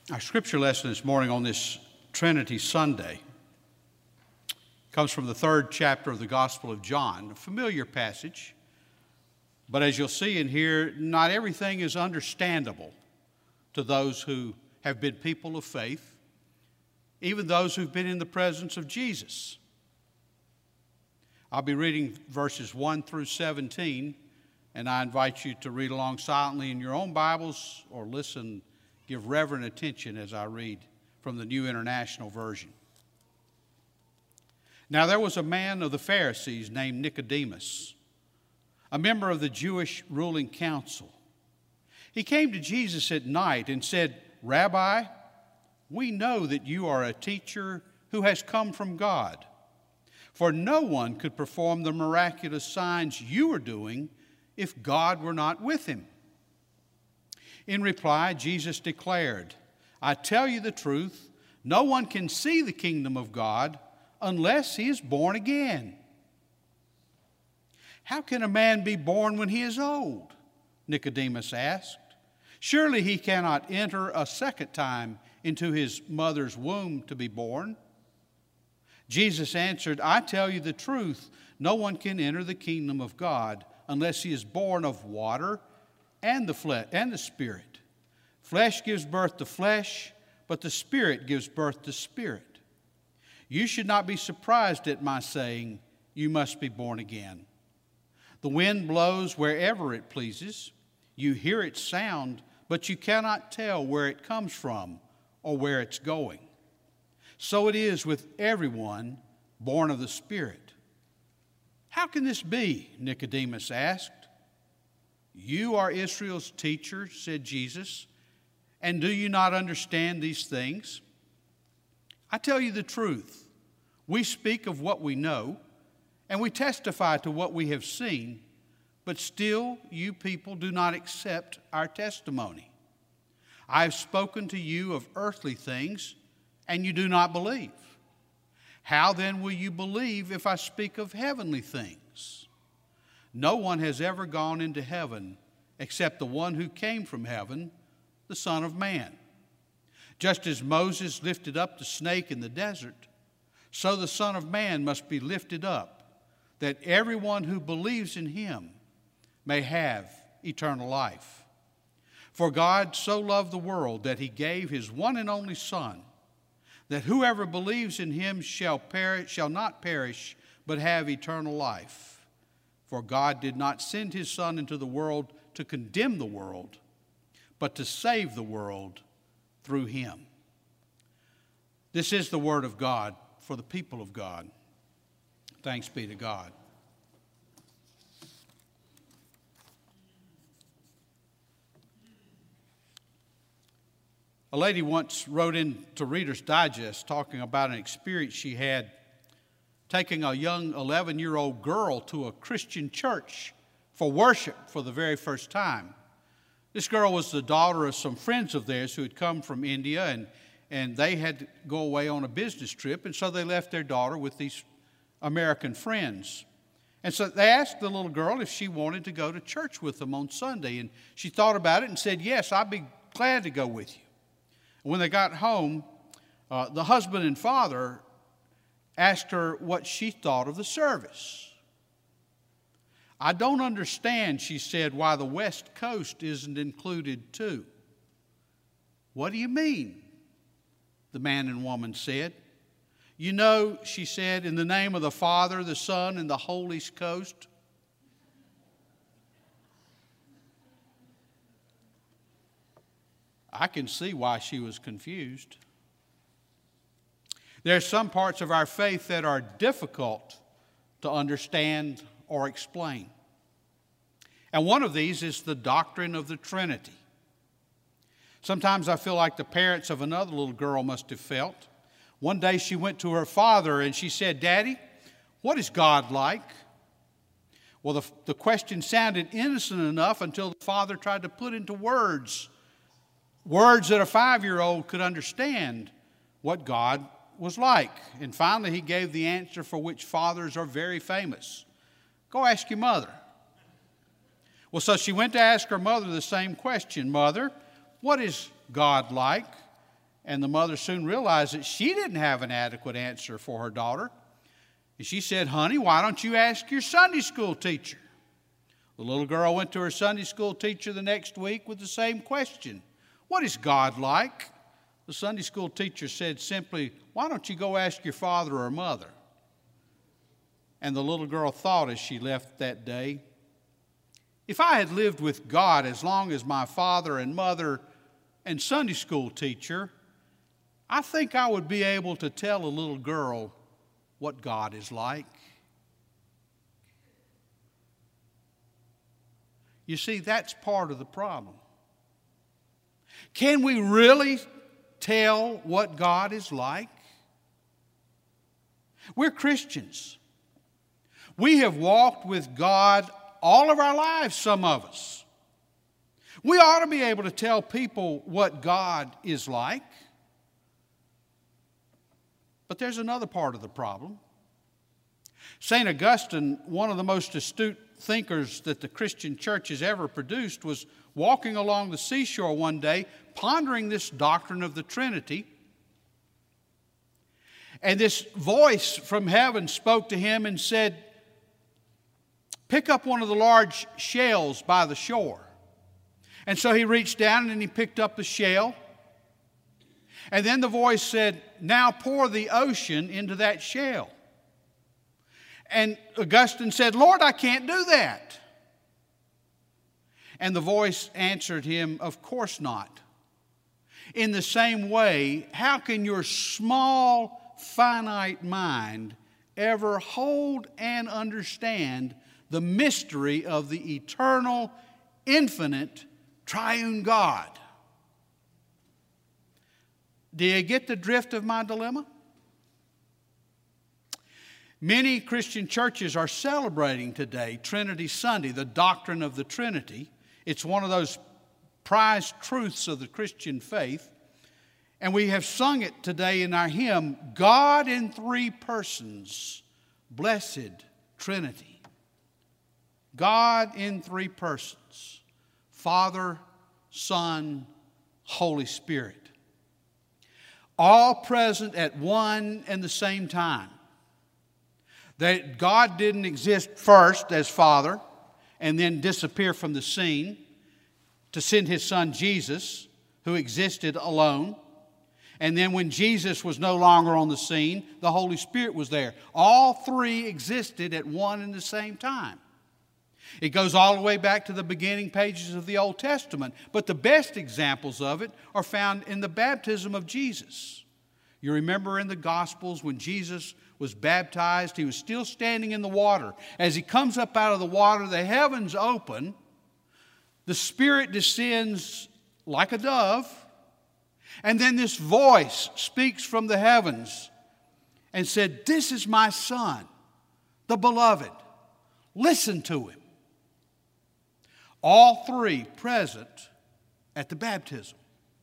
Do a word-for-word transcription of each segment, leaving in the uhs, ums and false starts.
Our scripture lesson this morning on this Trinity Sunday comes from the third chapter of the Gospel of John, a familiar passage, but as you'll see and hear, not everything is understandable to those who have been people of faith, even those who've been in the presence of Jesus. I'll be reading verses one through seventeen, and I invite you to read along silently in your own Bibles or listen, give reverent attention as I read from the New International Version. Now there was a man of the Pharisees named Nicodemus, a member of the Jewish ruling council. He came to Jesus at night and said, "Rabbi, we know that you are a teacher who has come from God, for no one could perform the miraculous signs you are doing if God were not with him." In reply, Jesus declared, "I tell you the truth, no one can see the kingdom of God unless he is born again." "How can a man be born when he is old?" Nicodemus asked. "Surely he cannot enter a second time into his mother's womb to be born." Jesus answered, "I tell you the truth, no one can enter the kingdom of God unless he is born of water and the flesh and the Spirit. Flesh gives birth to flesh, but the Spirit gives birth to spirit. You should not be surprised at my saying, 'You must be born again.' The wind blows wherever it pleases. You hear its sound, but you cannot tell where it comes from or where it's going. So it is with everyone born of the Spirit." "How can this be?" Nicodemus asked. "You are Israel's teacher," said Jesus, "and do you not understand these things? I tell you the truth. We speak of what we know, and we testify to what we have seen, but still you people do not accept our testimony. I have spoken to you of earthly things, and you do not believe. How then will you believe if I speak of heavenly things? No one has ever gone into heaven except the one who came from heaven, the Son of Man. Just as Moses lifted up the snake in the desert, so the Son of Man must be lifted up, that everyone who believes in him may have eternal life. For God so loved the world that he gave his one and only Son, that whoever believes in him shall perish, shall not perish, but have eternal life. For God did not send his Son into the world to condemn the world, but to save the world through him." This is the word of God for the people of God. Thanks be to God. A lady once wrote into Reader's Digest talking about an experience she had taking a young eleven-year-old girl to a Christian church for worship for the very first time. This girl was the daughter of some friends of theirs who had come from India, and, and they had to go away on a business trip, and so they left their daughter with these American friends. And so they asked the little girl if she wanted to go to church with them on Sunday, and she thought about it and said, "Yes, I'd be glad to go with you." And when they got home, uh, the husband and father asked her what she thought of the service. "I don't understand," she said, "why the West Coast isn't included too." "What do you mean?" the man and woman said. "You know," she said, "in the name of the Father, the Son, and the Holy Ghost." I can see why she was confused. There are some parts of our faith that are difficult to understand or explain. And one of these is the doctrine of the Trinity. Sometimes I feel like the parents of another little girl must have felt. One day she went to her father and she said, "Daddy, what is God like?" Well, the, the question sounded innocent enough until the father tried to put into words, words that a five-year-old could understand what God was like. And finally he gave the answer for which fathers are very famous. "Go ask your mother." Well, so she went to ask her mother the same question. "Mother, what is God like?" And the mother soon realized that she didn't have an adequate answer for her daughter. And she said, "Honey, why don't you ask your Sunday school teacher?" The little girl went to her Sunday school teacher the next week with the same question. "What is God like?" The Sunday school teacher said simply, "Why don't you go ask your father or mother?" And the little girl thought as she left that day, if I had lived with God as long as my father and mother and Sunday school teacher, I think I would be able to tell a little girl what God is like. You see, that's part of the problem. Can we really tell what God is like? We're Christians. We have walked with God all of our lives, some of us. We ought to be able to tell people what God is like. But there's another part of the problem. Saint Augustine, one of the most astute thinkers that the Christian church has ever produced, was walking along the seashore one day, pondering this doctrine of the Trinity. And this voice from heaven spoke to him and said, "Pick up one of the large shells by the shore." And so he reached down and he picked up the shell. And then the voice said, "Now pour the ocean into that shell." And Augustine said, "Lord, I can't do that." And the voice answered him, "Of course not. In the same way, how can your small, finite mind ever hold and understand the mystery of the eternal, infinite, triune God?" Do you get the drift of my dilemma? Many Christian churches are celebrating today Trinity Sunday, the doctrine of the Trinity. It's one of those prized truths of the Christian faith. And we have sung it today in our hymn, "God in three persons, blessed Trinity." God in three persons, Father, Son, Holy Spirit. All present at one and the same time. That God didn't exist first as Father and then disappear from the scene to send His Son Jesus, who existed alone. And then when Jesus was no longer on the scene, the Holy Spirit was there. All three existed at one and the same time. It goes all the way back to the beginning pages of the Old Testament. But the best examples of it are found in the baptism of Jesus. You remember in the Gospels when Jesus was baptized, He was still standing in the water. As He comes up out of the water, the heavens open. The Spirit descends like a dove. And then this voice speaks from the heavens and said, "This is my Son, the beloved. Listen to Him." All three present at the baptism.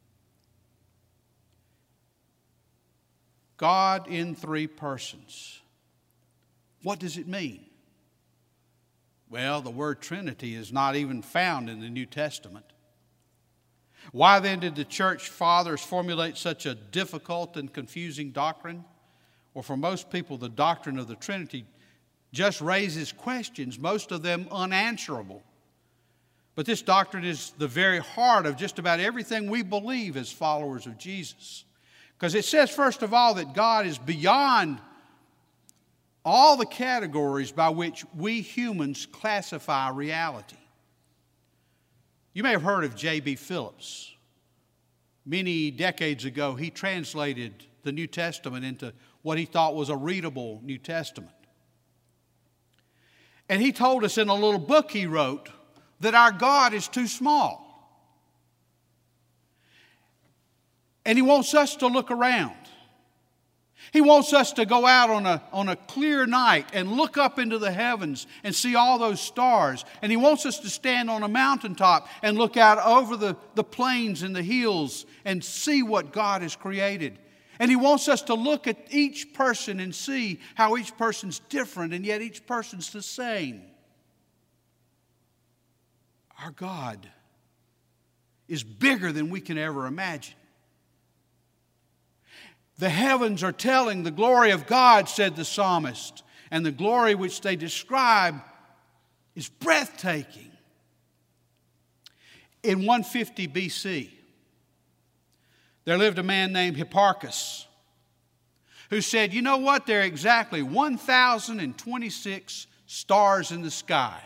God in three persons. What does it mean? Well, the word Trinity is not even found in the New Testament. Why then did the church fathers formulate such a difficult and confusing doctrine? Well, for most people, the doctrine of the Trinity just raises questions, most of them unanswerable. But this doctrine is the very heart of just about everything we believe as followers of Jesus. Because it says, first of all, that God is beyond all the categories by which we humans classify reality. You may have heard of J B Phillips. Many decades ago, he translated the New Testament into what he thought was a readable New Testament. And he told us in a little book he wrote that our God is too small. And He wants us to look around. He wants us to go out on a, on a clear night and look up into the heavens and see all those stars. And He wants us to stand on a mountaintop and look out over the, the plains and the hills and see what God has created. And He wants us to look at each person and see how each person's different and yet each person's the same. Our God is bigger than we can ever imagine. The heavens are telling the glory of God, said the psalmist, and the glory which they describe is breathtaking. In one fifty B C, there lived a man named Hipparchus who said, you know what, there are exactly one thousand twenty-six stars in the sky.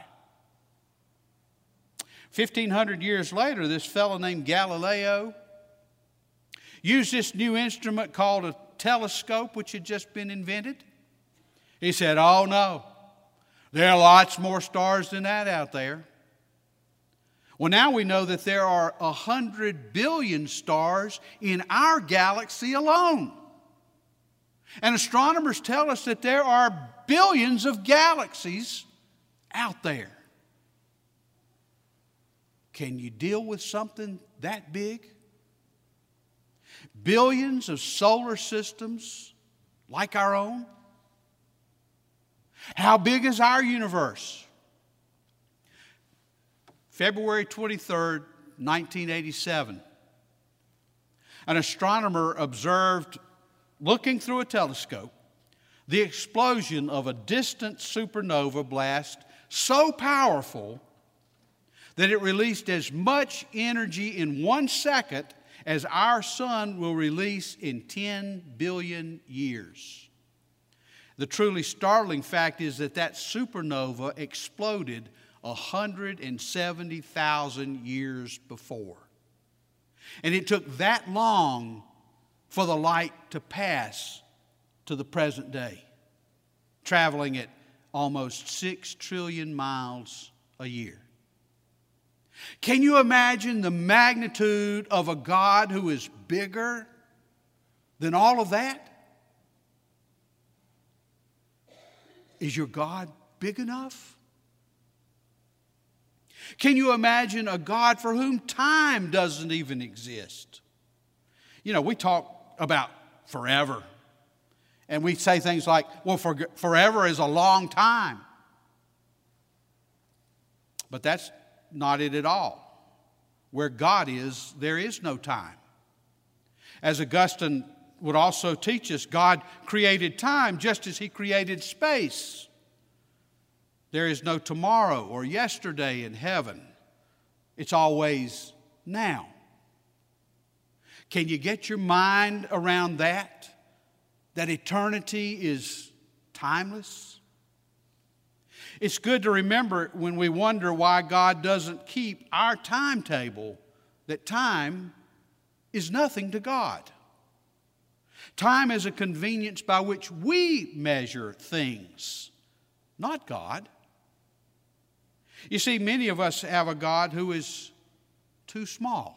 fifteen hundred years later, this fellow named Galileo used this new instrument called a telescope, which had just been invented. He said, oh no, there are lots more stars than that out there. Well, now we know that there are a hundred billion stars in our galaxy alone. And astronomers tell us that there are billions of galaxies out there. Can you deal with something that big? Billions of solar systems like our own? How big is our universe? February twenty-third, nineteen eighty-seven, an astronomer observed, looking through a telescope, the explosion of a distant supernova blast so powerful that it released as much energy in one second as our sun will release in ten billion years. The truly startling fact is that that supernova exploded one hundred seventy thousand years before. And it took that long for the light to pass to the present day, traveling at almost six trillion miles a year. Can you imagine the magnitude of a God who is bigger than all of that? Is your God big enough? Can you imagine a God for whom time doesn't even exist? You know, we talk about forever, and we say things like, well, for, forever is a long time. But that's not it at all. Where God is, there is no time. As Augustine would also teach us, God created time just as He created space. There is no tomorrow or yesterday in heaven. It's always now. Can you get your mind around that? That eternity is timeless? It's good to remember when we wonder why God doesn't keep our timetable, that time is nothing to God. Time is a convenience by which we measure things, not God. You see, many of us have a God who is too small.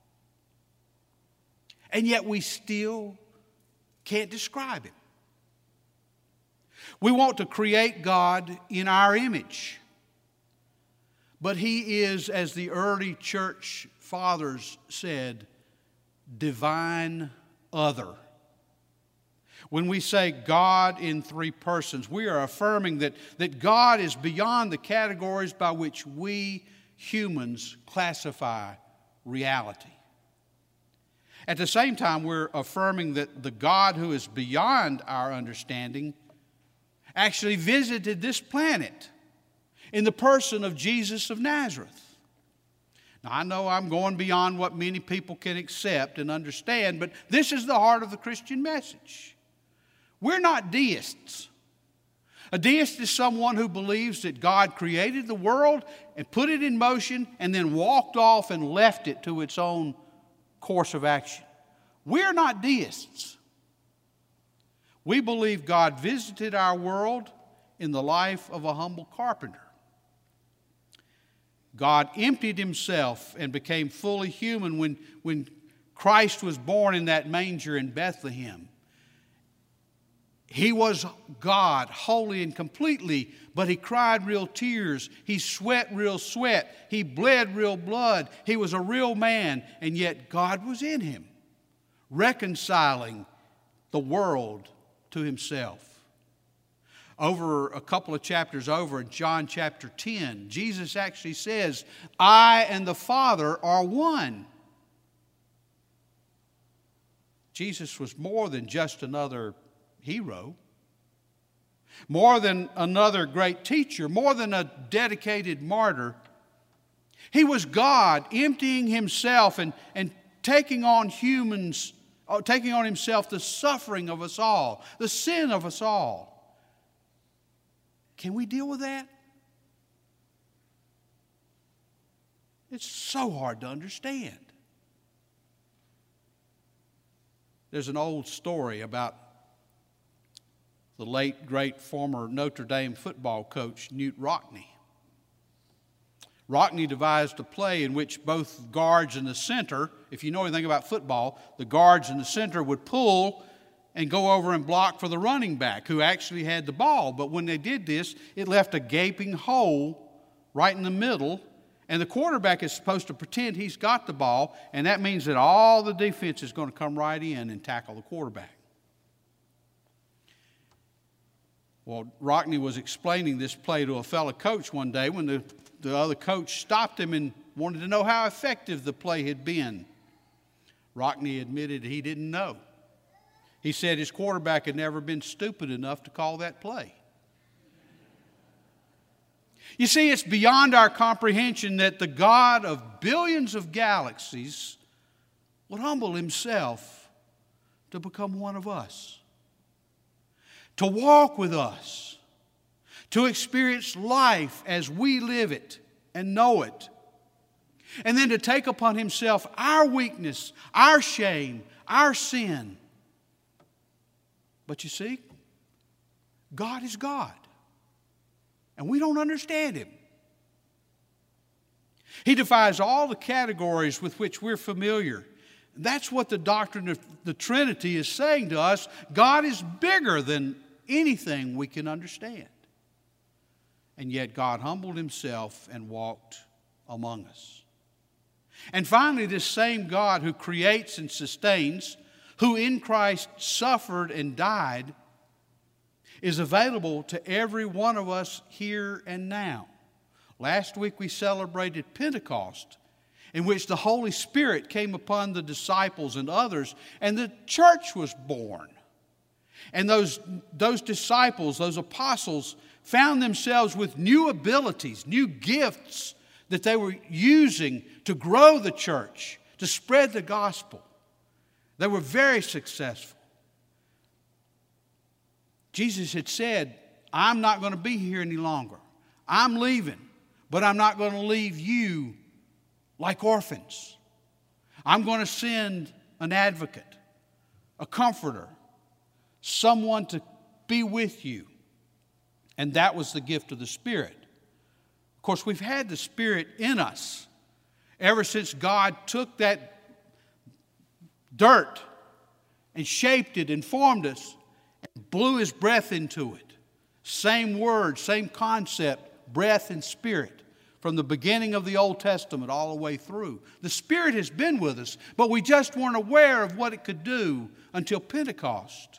And yet we still can't describe Him. We want to create God in our image. But He is, as the early church fathers said, divine other. When we say God in three persons, we are affirming that, that God is beyond the categories by which we humans classify reality. At the same time, we're affirming that the God who is beyond our understanding actually visited this planet in the person of Jesus of Nazareth. Now, I know I'm going beyond what many people can accept and understand, but this is the heart of the Christian message. We're not deists. A deist is someone who believes that God created the world and put it in motion and then walked off and left it to its own course of action. We're not deists. We believe God visited our world in the life of a humble carpenter. God emptied Himself and became fully human when, when Christ was born in that manger in Bethlehem. He was God, wholly and completely, but He cried real tears. He sweat real sweat. He bled real blood. He was a real man, and yet God was in Him, reconciling the world to Himself. Over a couple of chapters over, in John chapter ten, Jesus actually says, I and the Father are one. Jesus was more than just another hero, more than another great teacher, more than a dedicated martyr. He was God emptying himself and, and taking on humans, taking on himself the suffering of us all, the sin of us all. Can we deal with that? It's so hard to understand. There's an old story about the late, great former Notre Dame football coach, Knute Rockne. Rockne devised a play in which both guards and the center, if you know anything about football, the guards and the center would pull and go over and block for the running back who actually had the ball. But when they did this, it left a gaping hole right in the middle, and the quarterback is supposed to pretend he's got the ball, and that means that all the defense is going to come right in and tackle the quarterback. Well, Rockne was explaining this play to a fellow coach one day when the, the other coach stopped him and wanted to know how effective the play had been. Rockne admitted he didn't know. He said his quarterback had never been stupid enough to call that play. You see, it's beyond our comprehension that the God of billions of galaxies would humble himself to become one of us, to walk with us, to experience life as we live it and know it, and then to take upon himself our weakness, our shame, our sin. But you see, God is God. And we don't understand him. He defies all the categories with which we're familiar. That's what the doctrine of the Trinity is saying to us. God is bigger than anything we can understand. And yet God humbled himself and walked among us. And finally, this same God who creates and sustains, who in Christ suffered and died, is available to every one of us here and now. Last week we celebrated Pentecost, in which the Holy Spirit came upon the disciples and others, and the church was born. And those, those disciples, those apostles, found themselves with new abilities, new gifts that they were using to grow the church, to spread the gospel. They were very successful. Jesus had said, I'm not going to be here any longer. I'm leaving, but I'm not going to leave you like orphans. I'm going to send an advocate, a comforter, someone to be with you. And that was the gift of the Spirit. Of course, we've had the Spirit in us ever since God took that dirt and shaped it and formed us, blew his breath into it. Same word, same concept, breath and spirit, from the beginning of the Old Testament all the way through. The Spirit has been with us, but we just weren't aware of what it could do until Pentecost.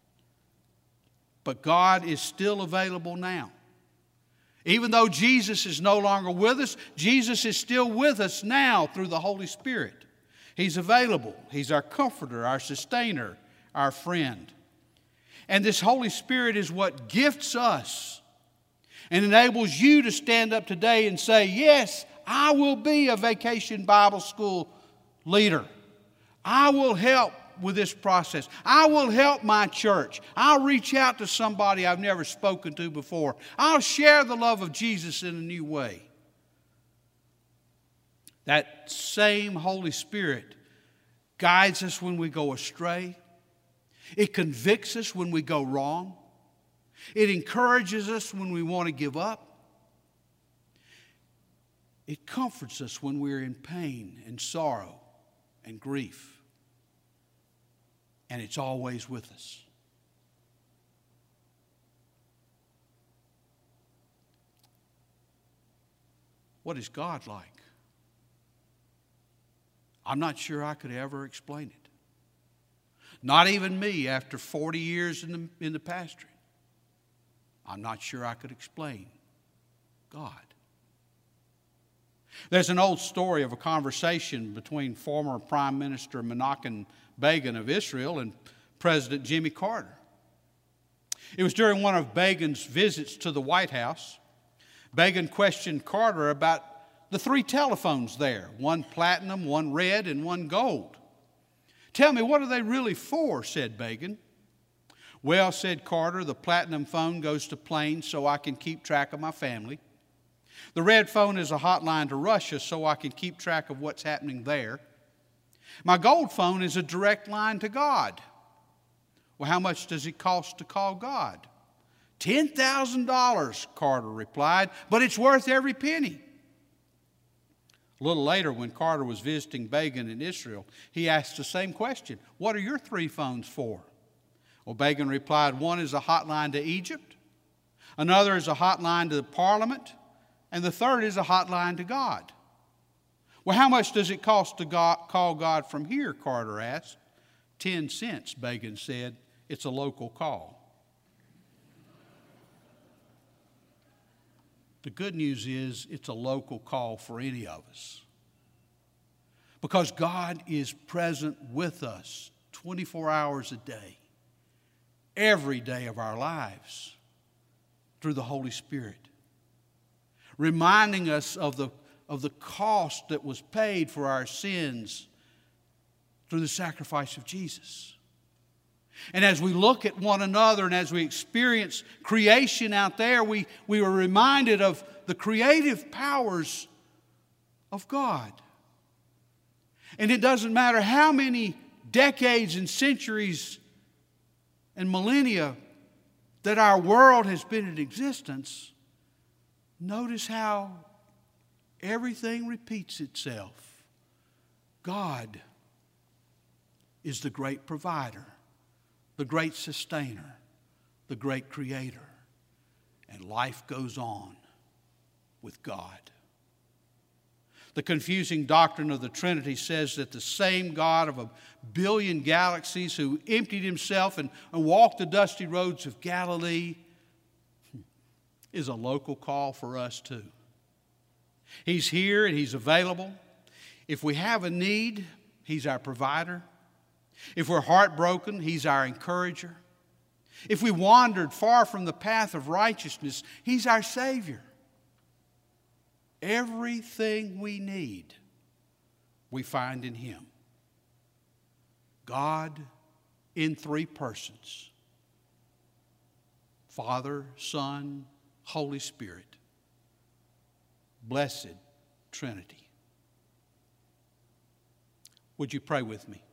But God is still available now. Even though Jesus is no longer with us, Jesus is still with us now through the Holy Spirit. He's available. He's our comforter, our sustainer, our friend. And this Holy Spirit is what gifts us and enables you to stand up today and say, yes, I will be a Vacation Bible School leader. I will help with this process. I will help my church. I'll reach out to somebody I've never spoken to before. I'll share the love of Jesus in a new way. That same Holy Spirit guides us when we go astray. It convicts us when we go wrong. It encourages us when we want to give up. It comforts us when we're in pain and sorrow and grief. And it's always with us. What is God like? I'm not sure I could ever explain it. Not even me after forty years in the, in the pastoring. I'm not sure I could explain God. There's an old story of a conversation between former Prime Minister Menachem Begin of Israel and President Jimmy Carter. It was during one of Begin's visits to the White House. Begin questioned Carter about the three telephones there, one platinum, one red, and one gold. "Tell me, what are they really for?" said Begin. "Well," said Carter, "the platinum phone goes to planes so I can keep track of my family. The red phone is a hotline to Russia so I can keep track of what's happening there. My gold phone is a direct line to God." "Well, how much does it cost to call God?" ten thousand dollars, Carter replied, "but it's worth every penny." A little later, when Carter was visiting Begin in Israel, he asked the same question. "What are your three phones for?" Well, Begin replied, "One is a hotline to Egypt, another is a hotline to the parliament, and the third is a hotline to God." "Well, how much does it cost to God, call God from here?" Carter asked. Ten cents, Begin said. "It's a local call." The good news is it's a local call for any of us, because God is present with us twenty-four hours a day, every day of our lives, through the Holy Spirit, reminding us of the, of the cost that was paid for our sins through the sacrifice of Jesus. And as we look at one another and as we experience creation out there, we, we were reminded of the creative powers of God. And it doesn't matter how many decades and centuries and millennia that our world has been in existence, notice how everything repeats itself. God is the great provider, the great sustainer, the great creator. And life goes on with God. The confusing doctrine of the Trinity says that the same God of a billion galaxies who emptied himself and, and walked the dusty roads of Galilee is a local call for us too. He's here and he's available. If we have a need, he's our provider. If we're heartbroken, he's our encourager. If we wandered far from the path of righteousness, he's our Savior. Everything we need, we find in him. God in three persons: Father, Son, Holy Spirit. Blessed Trinity. Would you pray with me?